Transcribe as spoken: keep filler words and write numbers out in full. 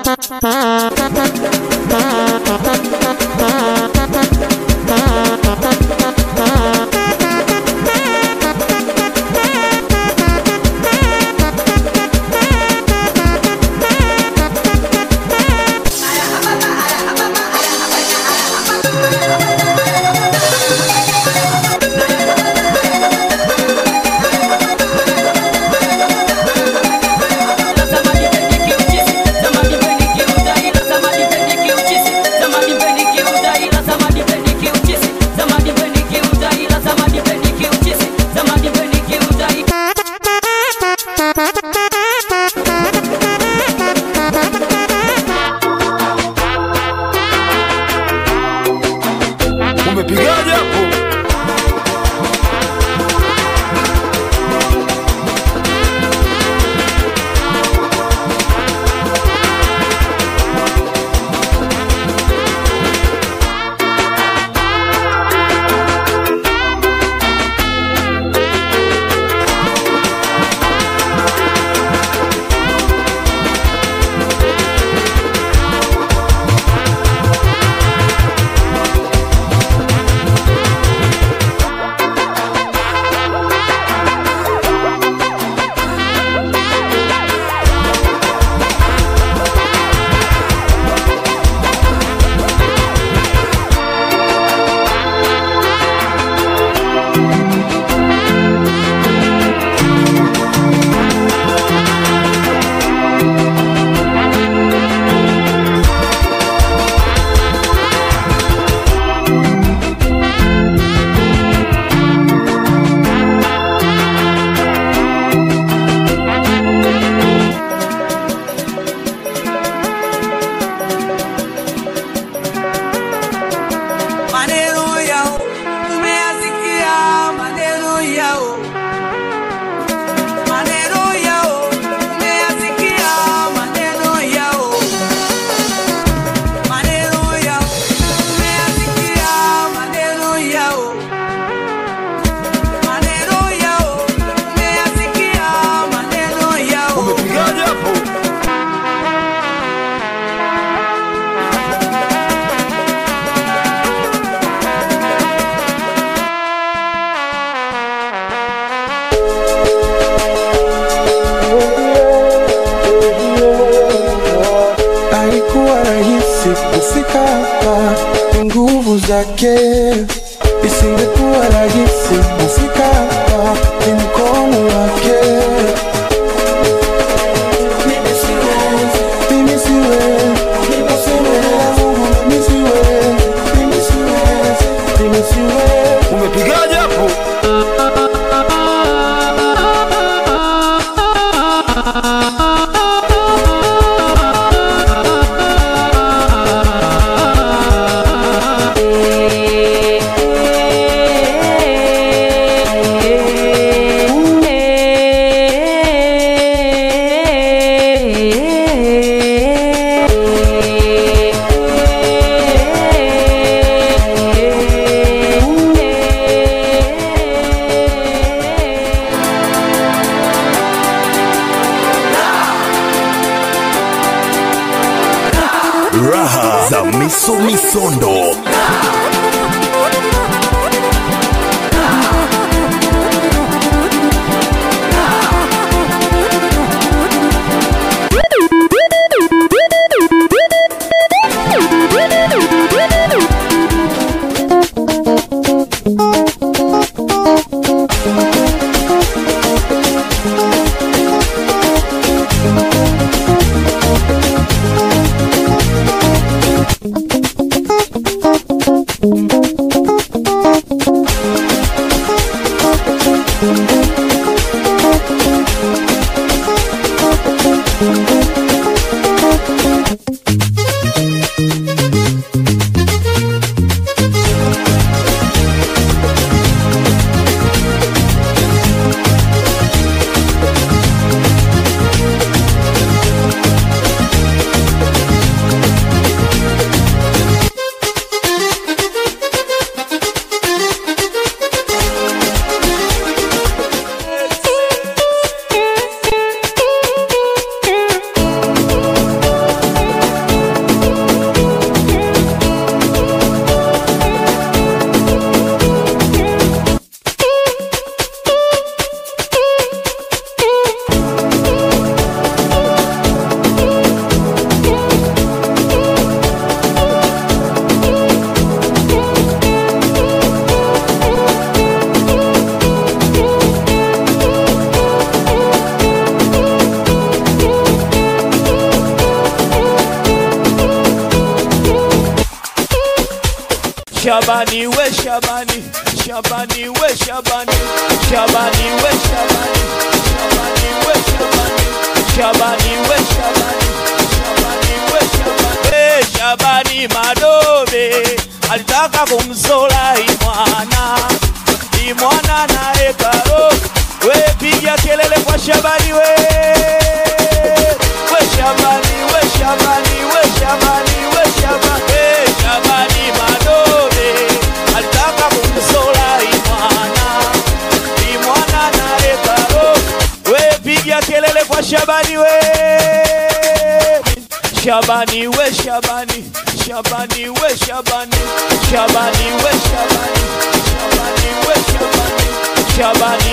Umepigaje hapo? Kufika hapa nguvu zake, isingekuwa rahisi kufika hapa ni mkono wake. Mimi siwezi, mimi siwezi, mimi siwezi, mimi siwezi, mimi siwezi. Umepigaje hapo? Raha za Miso Misondo. We'll be right back. Shabani we Shabani, Shabani we Shabani, Shabani we Shabani, Shabani we Shabani, Shabani we Shabani, Shabani we Shabani. Hey, Shabani Madobe alitaka kumzola imwana, imwana na ekaro. We piga kelele kwa Shabani we, we Shabani, we Shabani, we Shabani, we Shabani. Hey, Shabani Madobe alitaka kumzola imwana, imwana na ekaro. We piga kelele kwa Shabani we, Shabani we Shabani, Shabani we Shabani, Shabani we Shabani, Shabani we Shabani, Shabani